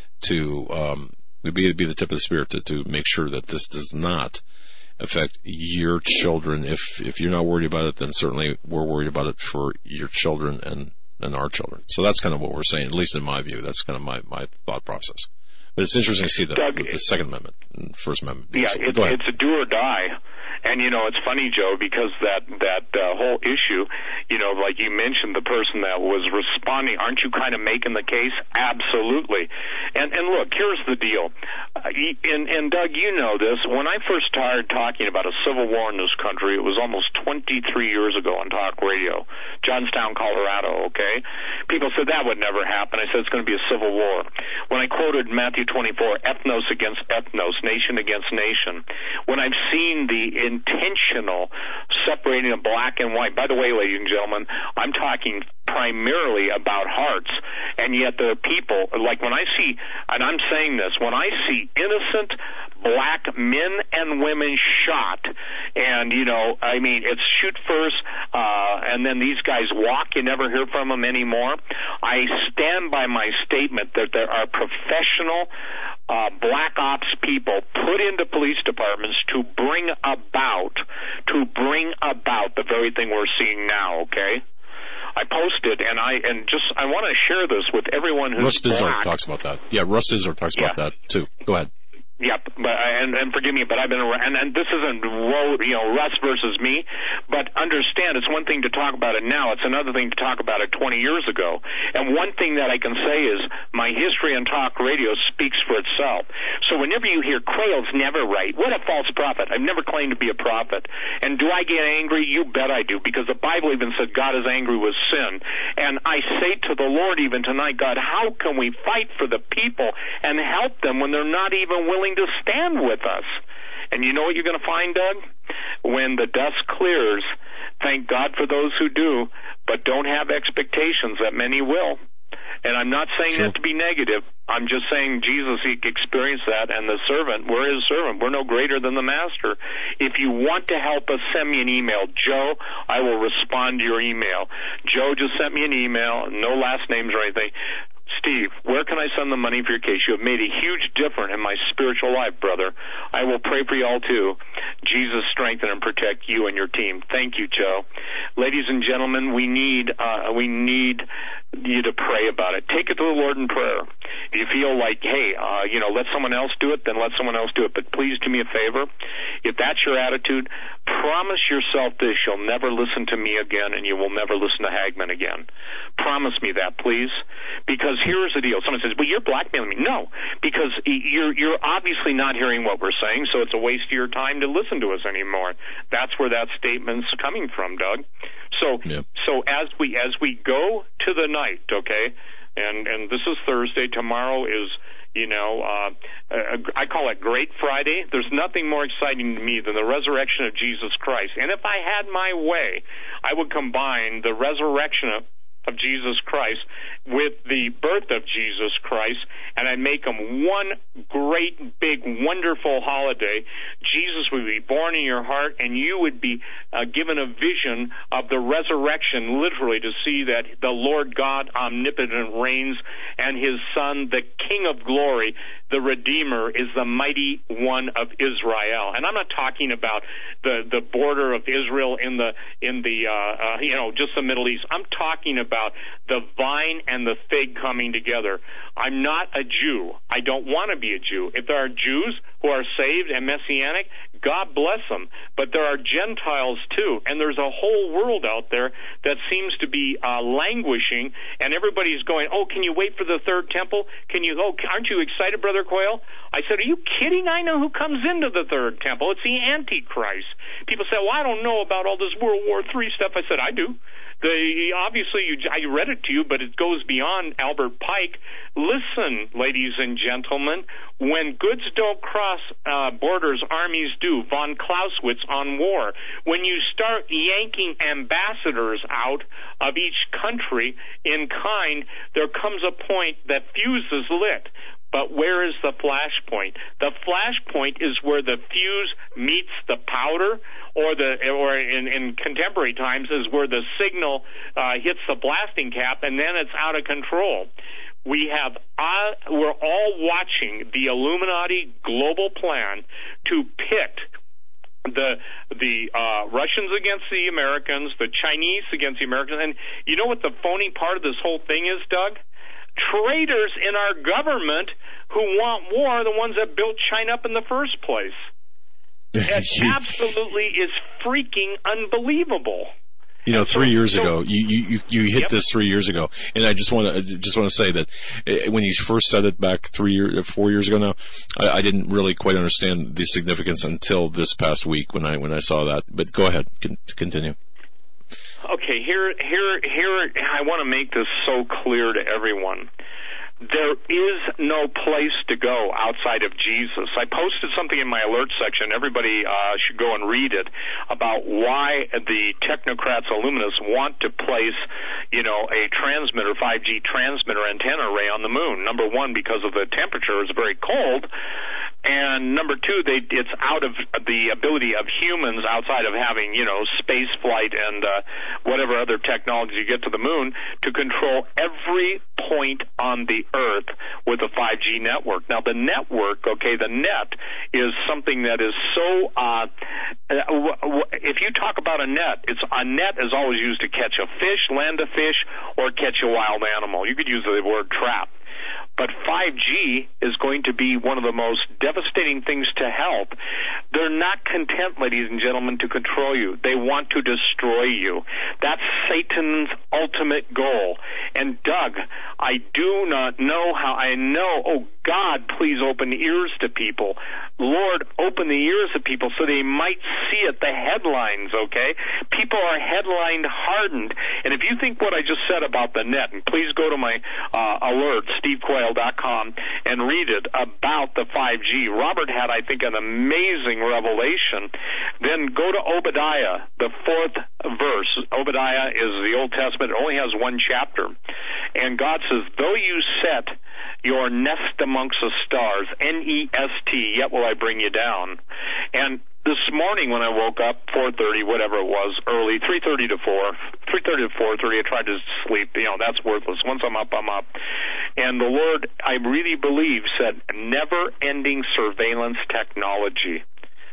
to um, be, be the tip of the spear to, to make sure that this does not affect your children. If if you're not worried about it, then certainly we're worried about it for your children and, and our children. So that's kind of what we're saying, at least in my view. That's kind of my, my thought process. But it's interesting to see the, Doug, the Second Amendment and First Amendment. Yeah, so, it, it's a do or die. And, you know, it's funny, Joe, because that that uh, whole issue, you know, like you mentioned, the person that was responding, aren't you kind of making the case? Absolutely. And and look, here's the deal. Uh, and, and, Doug, you know this. When I first started talking about a civil war in this country, it was almost twenty-three years ago on talk radio, Johnstown, Colorado, okay? People said that would never happen. I said it's going to be a civil war. When I quoted Matthew twenty-four, ethnos against ethnos, nation against nation, when I've seen the intentional separating of black and white. By the way, ladies and gentlemen, I'm talking primarily about hearts, and yet there are people, like when I see, and I'm saying this, when I see innocent black men and women shot, and, you know, I mean, it's shoot first, uh, and then these guys walk, you never hear from them anymore. I stand by my statement that there are professional uh, black ops people put into police departments to bring about, to bring about the very thing we're seeing now, okay? I posted, and I and just I want to share this with everyone who's Russ Dizdar black. talks about that. Yeah, Russ Dizdar talks Yeah. about that too. Go ahead. Yep, but and, and forgive me, but I've been around, and, and this isn't you know Russ versus me, but understand it's one thing to talk about it now, it's another thing to talk about it twenty years ago. And one thing that I can say is my history on talk radio speaks for itself. So whenever you hear Quayle's never right, what a false prophet! I've never claimed to be a prophet. And do I get angry? You bet I do, because the Bible even said God is angry with sin. And I say to the Lord even tonight, God, how can we fight for the people and help them when they're not even willing to stand with us? And you know what you're going to find, Doug? When the dust clears, thank God for those who do, but don't have expectations that many will. And I'm not saying Sure. that to be negative. I'm just saying Jesus, he experienced that, and the servant, we're his servant. We're no greater than the master. If you want to help us, send me an email. Joe, I will respond to your email. Joe just sent me an email, no last names or anything. Steve, where can I send the money for your case? You have made a huge difference in my spiritual life, brother. I will pray for you all, too. Jesus strengthen and protect you and your team. Thank you, Joe. Ladies and gentlemen, we need uh, we need you to pray about it. Take it to the Lord in prayer. If you feel like, hey, uh, you know, let someone else do it, then let someone else do it. But please do me a favor. If that's your attitude, promise yourself this. You'll never listen to me again, and you will never listen to Hagmann again. Promise me that, please. Because here's the deal. Someone says, well, you're blackmailing me. No, because you're you're obviously not hearing what we're saying, so it's a waste of your time to listen to us anymore. That's where that statement's coming from, Doug. So Yep. so as we as we go to the night, okay, and and this is Thursday. Tomorrow is, you know, uh, uh, I call it Great Friday. There's nothing more exciting to me than the resurrection of Jesus Christ. And if I had my way, I would combine the resurrection of of Jesus Christ with the birth of Jesus Christ, and I make them one great, big, wonderful holiday. Jesus would be born in your heart, and you would be uh, given a vision of the resurrection, literally, to see that the Lord God omnipotent reigns, and his Son, the King of glory, the Redeemer, is the mighty one of Israel. And I'm not talking about the, the border of Israel in the in the uh, uh, you know just the Middle East. I'm talking about the vine and the fig coming together. I'm not a Jew. I don't want to be a Jew. If there are Jews who are saved and Messianic, God bless them. But there are Gentiles too, and there's a whole world out there that seems to be uh, languishing, and everybody's going, oh, can you wait for the third temple? Can you? Oh, aren't you excited, Brother Quayle? I said, are you kidding? I know who comes into the third temple. It's the Antichrist. People say, well, I don't know about all this World War Three stuff. I said, I do. The, obviously, you, I read it to you, but it goes beyond Albert Pike. Listen, ladies and gentlemen, when goods don't cross uh, borders, armies do. Von Clausewitz on war. When you start yanking ambassadors out of each country in kind, there comes a point that fuse is lit. But where is the flashpoint? The flashpoint is where the fuse meets the powder, or the or in, in contemporary times is where the signal uh, hits the blasting cap, and then it's out of control. We have uh, we're all watching the Illuminati global plan to pit the the uh, Russians against the Americans, the Chinese against the Americans, and you know what the phony part of this whole thing is, Doug? Traitors in our government who want war are the ones that built China up in the first place. It absolutely is freaking unbelievable. You know, three so, years so, ago, you, you, you hit yep. this three years ago, and I just want to just want to say that when you first said it back three years, four years ago now, I, I didn't really quite understand the significance until this past week when I when I saw that. But go ahead, continue. Okay, here, here, here. I want to make this so clear to everyone. there is no place to go outside of Jesus. I posted something in my alert section. Everybody uh, should go and read it about why the technocrats, illuminists, want to place, you know, a transmitter, five G transmitter antenna array on the moon. Number one, because of the temperature, it's very cold. And number two, they, it's out of the ability of humans, outside of having, you know, space flight and uh, whatever other technology you get to the moon, to control every point on the Earth with a five G network. Now, the network, okay, the net is something that is so, uh, if you talk about a net, it's a net is always used to catch a fish, land a fish, or catch a wild animal. You could use the word trap. But five G is going to be one of the most devastating things to help. They're not content, ladies and gentlemen, to control you. They want to destroy you. That's Satan's ultimate goal. And Doug, I do not know how I know. Oh, God, please open ears to people. Lord, open the ears of people so they might see it, the headlines, okay? People are headline hardened. And if you think what I just said about the net, and please go to my uh, alert, steve quayle dot com, and read it about the five G. Robert had, I think, an amazing revelation. Then go to Obadiah, the fourth verse. Obadiah is the Old Testament. It only has one chapter. And God says, though you set your nest amongst the stars, N E S T, yet will I bring you down. And this morning when I woke up, four thirty, whatever it was, early, three thirty to four, three thirty to four thirty, I tried to sleep. You know, that's worthless. Once I'm up, I'm up. And the Lord, I really believe, said never-ending surveillance technology.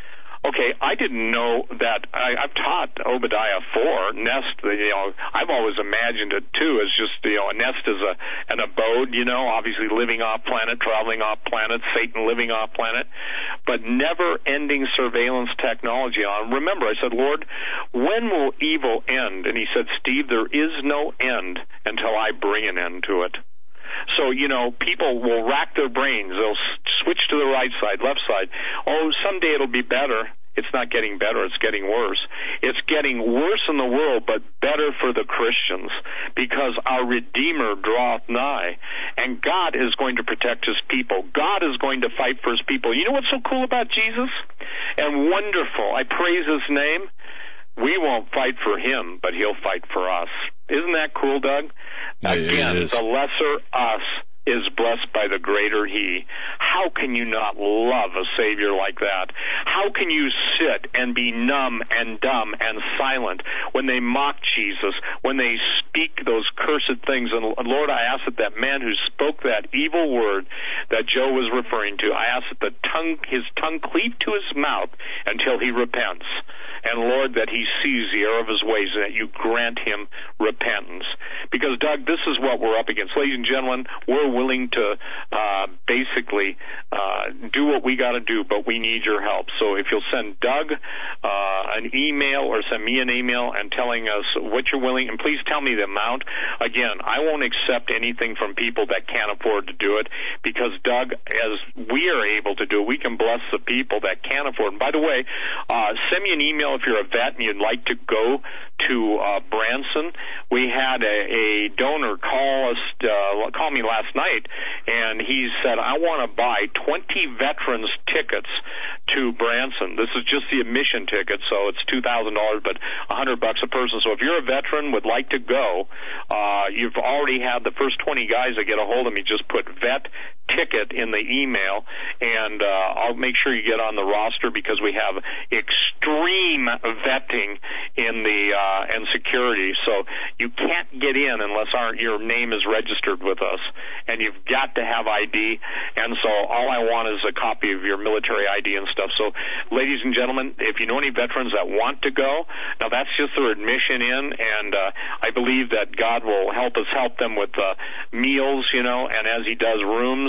Okay, I didn't know that. I, I've taught Obadiah four, nest, you know, I've always imagined it, too, as just, you know, a nest is a, an abode, you know, obviously living off planet, traveling off planet, Satan living off planet, but never-ending surveillance technology on. Remember, I said, Lord, when will evil end? And he said, Steve, there is no end until I bring an end to it. So, you know, people will rack their brains. They'll switch to the right side, left side. Oh, someday it'll be better. It's not getting better. It's getting worse. It's getting worse in the world, but better for the Christians, because our Redeemer draweth nigh, and God is going to protect his people. God is going to fight for his people. You know what's so cool about Jesus? And wonderful. I praise his name. We won't fight for him, but he'll fight for us. Isn't that cool, Doug? Yeah, Again, the lesser us is blessed by the greater he. How can you not love a Savior like that? How can you sit and be numb and dumb and silent when they mock Jesus, when they speak those cursed things? And Lord, I ask that that man who spoke that evil word that Joe was referring to, I ask that the tongue, his tongue cleave to his mouth until he repents. And Lord, that he sees the error of his ways and that you grant him repentance. Because, Doug, this is what we're up against. Ladies and gentlemen, we're willing to uh, basically uh, do what we got to do, but we need your help. So if you'll send Doug uh, an email or send me an email and telling us what you're willing, and please tell me the amount. Again, I won't accept anything from people that can't afford to do it, because, Doug, as we are able to do it, we can bless the people that can't afford it. And by the way, uh, send me an email if you're a vet and you'd like to go to uh, Branson. We had a, a donor call us, uh, call me last night, and he said, I want to buy twenty veterans tickets to Branson. This is just the admission ticket, so it's two thousand dollars, but one hundred bucks a person. So if you're a veteran, would like to go, uh, you've already had the first twenty guys that get a hold of me. Just put vet ticket in the email, and uh, I'll make sure you get on the roster, because we have extreme vetting in the uh, and security. So you can't get in unless our, your name is registered with us, and you've got to have I D. And so all I want is a copy of your military I D and stuff. So, ladies and gentlemen, if you know any veterans that want to go, now that's just their admission in, and uh, I believe that God will help us help them with uh, meals, you know, and as he does rooms.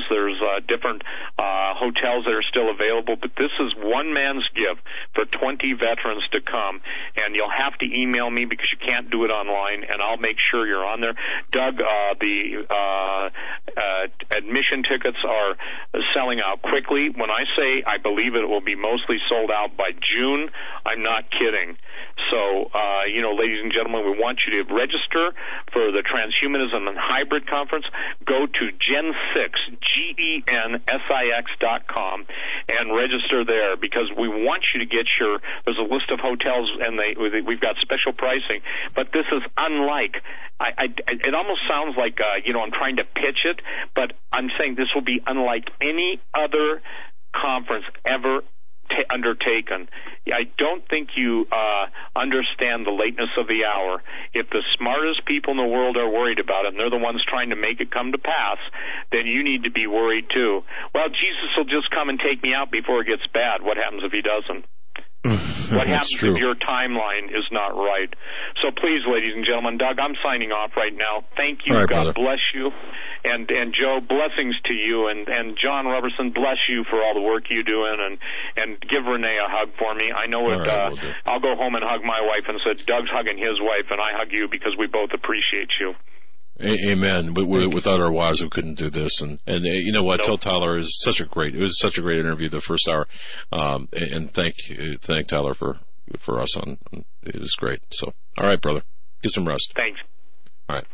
There's uh, different uh, hotels that are still available, but this is one man's gift for twenty veterans to come, and you'll have to email me because you can't do it online, and I'll make sure you're on there. Doug, uh, the uh, uh, admission tickets are selling out quickly. When I say I believe it will be mostly sold out by June, I'm not kidding. So, uh, you know, ladies and gentlemen, we want you to register for the Transhumanism and Hybrid Conference. Go to Gen six, G E N S I X dot com, and register there, because we want you to get your, there's a list of hotels, and they, we've got special pricing, but this is unlike, I, I, it almost sounds like, uh, you know, I'm trying to pitch it, but I'm saying this will be unlike any other conference ever T- undertaken. I don't think you uh, understand the lateness of the hour. If the smartest people in the world are worried about it, and they're the ones trying to make it come to pass, then you need to be worried too. Well, Jesus will just come and take me out before it gets bad. What happens if he doesn't? What happens true. if your timeline is not right? So please, ladies and gentlemen, Doug, I'm signing off right now. Thank you. All right, God brother. bless you. And and Joe, blessings to you. And, and John Robertson, bless you for all the work you do. And, and give Renee a hug for me. I know it. All right, uh, we'll do. I'll go home and hug my wife and said, Doug's hugging his wife, and I hug you because we both appreciate you. A- Amen. But we, without our wives, we couldn't do this. And and uh, you know what? Nope. Tell Tyler is such a great. It was such a great interview the first hour. Um, and, and thank uh, thank Tyler for for us on. on it was great. So all right, brother, get some rest. Thanks. All right.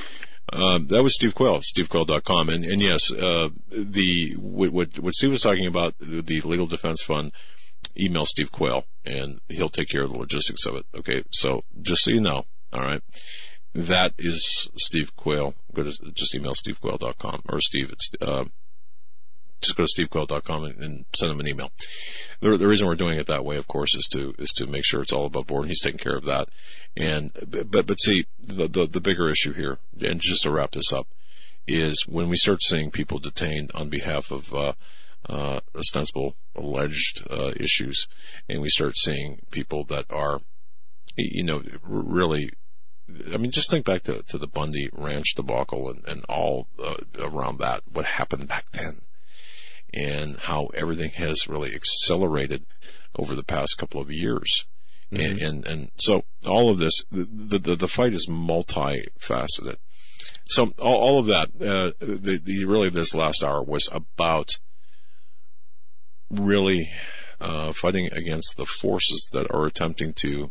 Um, that was Steve Quayle, steve quayle dot com. And, and yes, uh, the, what, what, what Steve was talking about, the, the Legal Defense Fund, email Steve Quayle and he'll take care of the logistics of it. Okay. So just so you know, all right, that is Steve Quayle. Go to, just email steve quayle dot com or Steve, it's, uh, just go to steve quayle dot com and, and send him an email. The, the reason we're doing it that way, of course, is to is to make sure it's all above board. And he's taking care of that. And but but see, the, the the bigger issue here, and just to wrap this up, is when we start seeing people detained on behalf of uh, uh, ostensible alleged uh, issues, and we start seeing people that are, you know, really. I mean, just think back to to the Bundy Ranch debacle and and all uh, around that. What happened back then? And how everything has really accelerated over the past couple of years. Mm-hmm. And, and, and so all of this, the, the, the fight is multifaceted. So all, all of that, uh, the, the, really this last hour was about really, uh, fighting against the forces that are attempting to,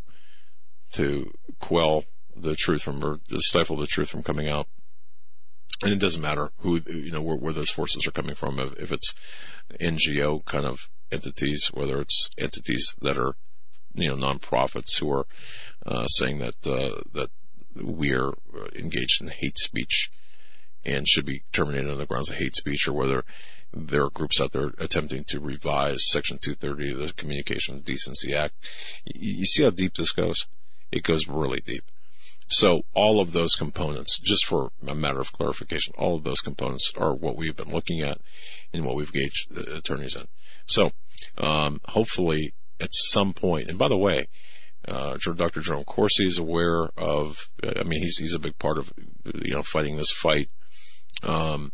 to quell the truth from, or to stifle the truth from coming out. And it doesn't matter who, you know, where, where those forces are coming from. If, if it's N G O kind of entities, whether it's entities that are, you know, nonprofits who are uh, saying that uh, that we are engaged in hate speech and should be terminated on the grounds of hate speech, or whether there are groups out there attempting to revise Section two thirty of the Communication Decency Act. You, you see how deep this goes? It goes really deep. So all of those components, just for a matter of clarification, all of those components are what we've been looking at and what we've gauged the attorneys in. So um, hopefully at some point, and by the way, uh, Doctor Jerome Corsi is aware of, I mean, he's he's a big part of, you know, fighting this fight. Um,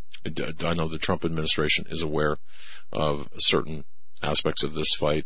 I know the Trump administration is aware of certain aspects of this fight.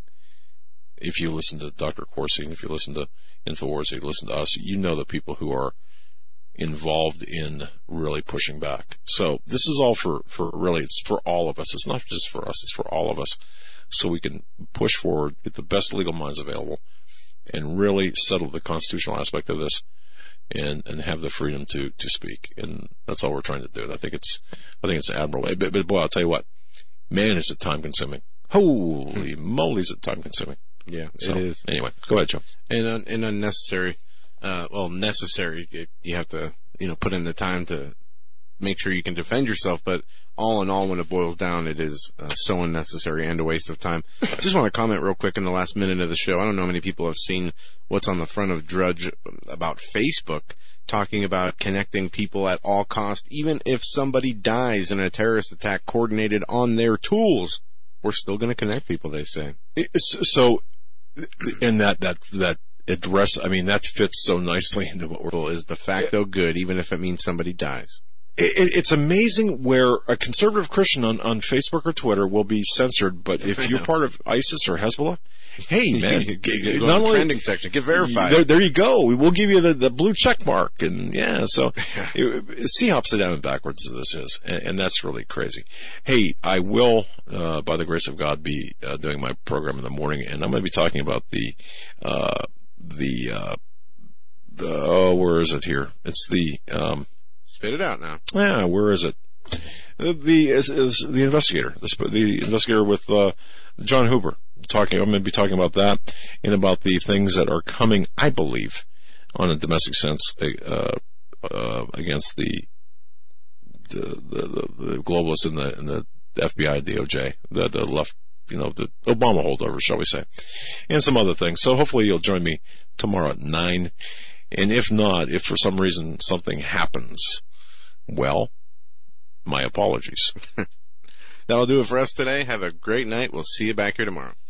If you listen to Doctor Corsi, and if you listen to InfoWars, you listen to us, you know the people who are involved in really pushing back. So this is all for, for really, it's for all of us. It's not just for us, it's for all of us. So we can push forward, get the best legal minds available, and really settle the constitutional aspect of this, and, and have the freedom to, to speak. And that's all we're trying to do. And I think it's, I think it's admirable. But, but boy, I'll tell you what, man, is it time consuming. Holy moly, is it time consuming. Yeah, so, it is. Anyway, go ahead, Joe. And, un- and unnecessary, uh, well, necessary. You have to, you know, put in the time to make sure you can defend yourself. But all in all, when it boils down, it is uh, so unnecessary and a waste of time. I just want to comment real quick in the last minute of the show. I don't know how many people have seen what's on the front of Drudge about Facebook, talking about connecting people at all cost. Even if somebody dies in a terrorist attack coordinated on their tools, we're still going to connect people, they say. So, and that, that, that address, I mean, that fits so nicely into what we're, is de facto good, even if it means somebody dies. It, it's amazing where a conservative Christian on, on Facebook or Twitter will be censored, but if you're part of ISIS or Hezbollah, hey man, go not only trending section, get verified. There, there you go. We'll give you the, the blue check mark, and yeah. So it, see how upside down and backwards this is, and, and that's really crazy. Hey, I will, uh, by the grace of God, be uh, doing my program in the morning, and I'm going to be talking about the uh, the uh, the oh, where is it here? It's the um, spit it out now. Yeah, where is it? The is, is the investigator, the, the investigator with uh, John Huber. Talking, I'm going to be talking about that and about the things that are coming, I believe, on a domestic sense uh, uh, against the the, the the globalists and the and the F B I, D O J, the, the left, you know, the Obama holdovers, shall we say, and some other things. So hopefully you'll join me tomorrow at nine. And if not, if for some reason something happens, well, my apologies. That'll do it for us today. Have a great night. We'll see you back here tomorrow.